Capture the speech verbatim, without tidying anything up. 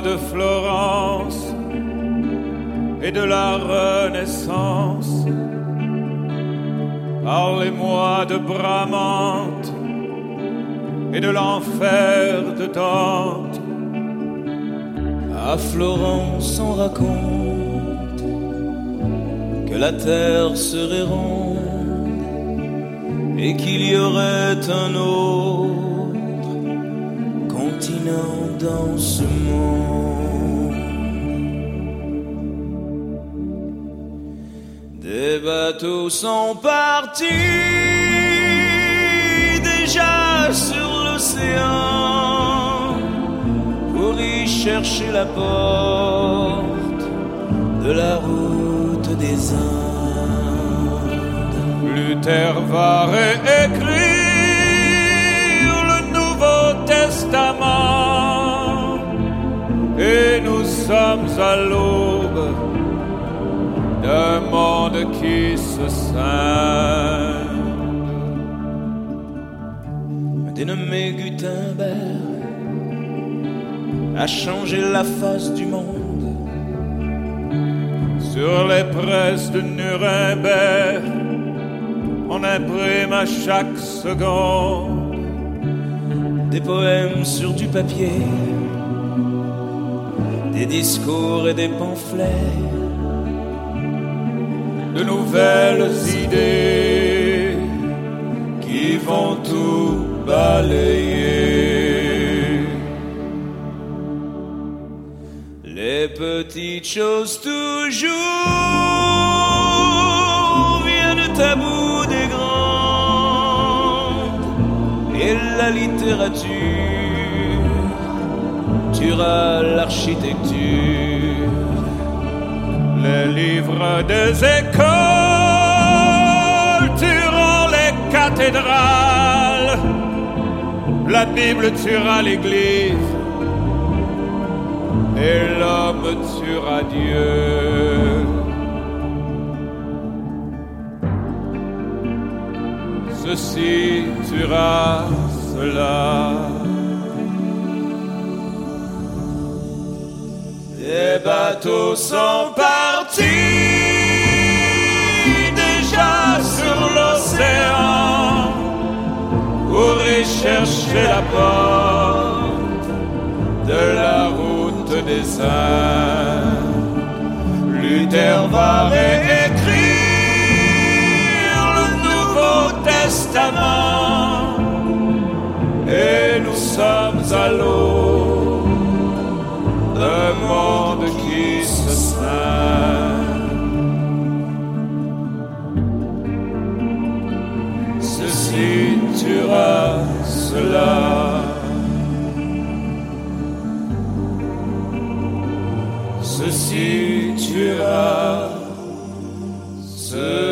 de Florence et de la Renaissance. Parlez-moi de Bramante et de l'enfer de Dante. À Florence on raconte que la terre serait ronde et qu'il y aurait un autre continent dans ce monde. Des bateaux sont partis déjà sur l'océan pour y chercher la porte de la route des Indes. Luther va réécrire le Nouveau Testament et nous sommes à l'aube d'un monde qui se scinde. Un dénommé Gutenberg a changé la face du monde. Sur les presses de Nuremberg, on imprime à chaque seconde des poèmes sur du papier, des discours et des pamphlets, de nouvelles idées qui vont tout balayer. Les petites choses toujours viennent à bout des grandes, et la littérature tuera l'architecture. Les livres des écoles tueront les cathédrales. La Bible tuera l'Église et l'homme tuera Dieu. Ceci tuera cela. Les bateaux sont partis déjà sur l'océan pour y chercher la porte de la route des Indes. Luther va réécrire le Nouveau Testament et nous sommes à l'aube d'un monde qui se scinde. Ceci tuera cela. Ceci tuera cela.